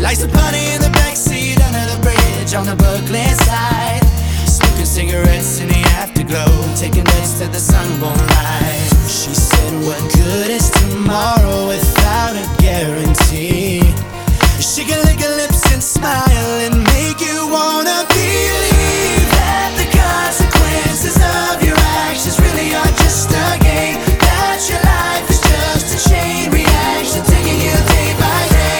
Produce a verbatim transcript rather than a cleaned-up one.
Likes to party in the backseat under the bridge on the Brooklyn side, smoking cigarettes in the afterglow, taking bets to the sun won't rise. She said, what good is tomorrow without a guarantee? She can